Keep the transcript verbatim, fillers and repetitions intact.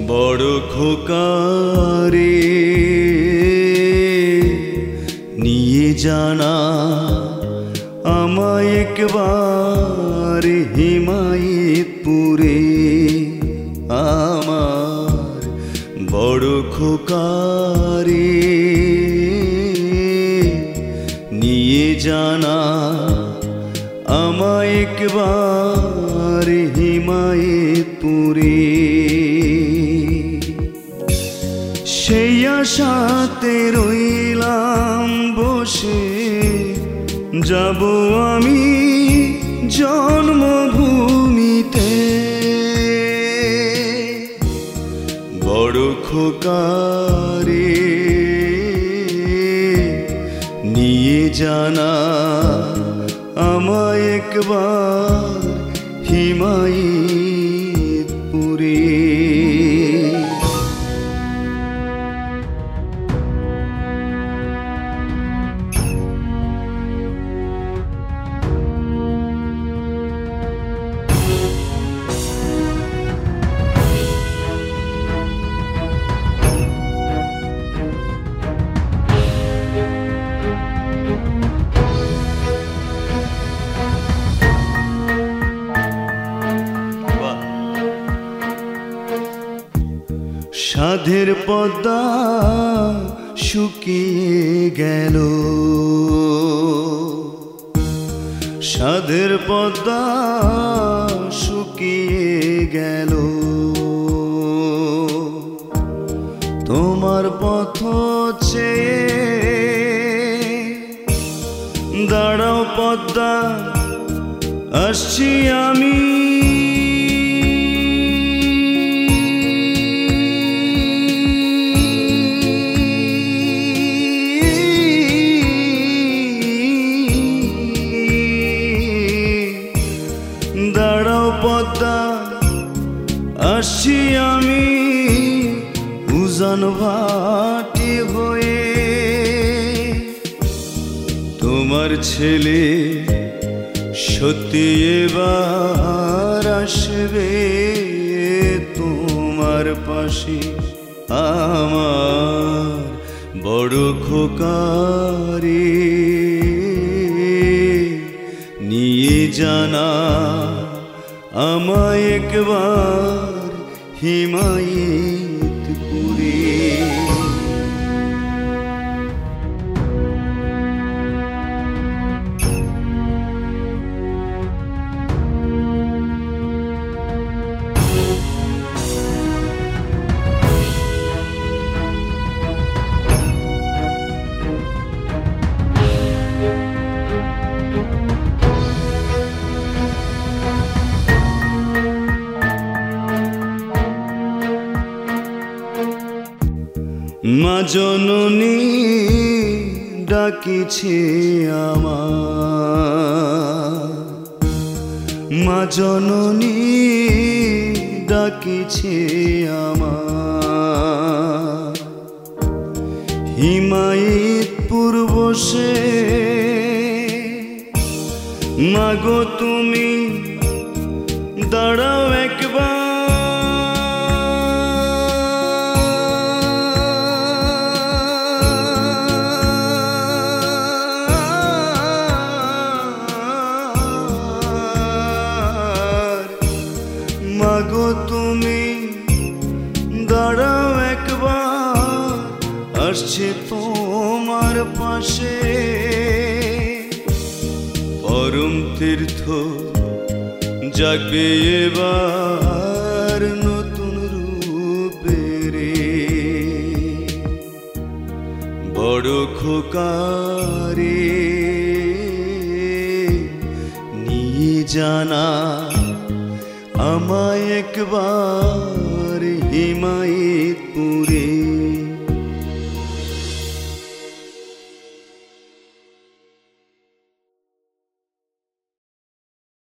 বড় খোকারে নিয়ে জানা আমায় একবার হিমায়তপুরে। আমার বড় খোকারে নিয়ে জানা আমায় একবার হিমায়তপুরে। সেই আশাতে রইলাম বসে, যাব আমি জন্মভূমিতে। বড় খোকারে নিয়ে জানা আমায় একবার হিমায়তপুরে। সাধের পদ্মা শুকিয়ে গেল, সাধের পদ্মা শুকিয়ে গেল। তোমার পথ চেয়ে দাঁড়াও পদ্মা, আসছি আমি। দাঁড়াও পদ্মা, আসছি আমি উজান ভাটি হয়ে। তোমার ছেলে সত্যি এবার আসবে তোমার পাশে। আমার বড় খোকারে নিয়ে জানা আমায় একবার হিমায়তপুরে। মা জননী ডাকিছে আমার, মা জননী ডাকিছে আমার। হিমায়তপুর বসে মাগো তুমি দাঁড়াও একবার। মাগো তুমি দাঁড়াও একবার, আসছে তোমার পাশে। পরম তীর্থ জাগবে এবার নতুন রূপে রে। বড় খোকারে নিয়ে জানা আমায় একবার হিমায়তপুরে।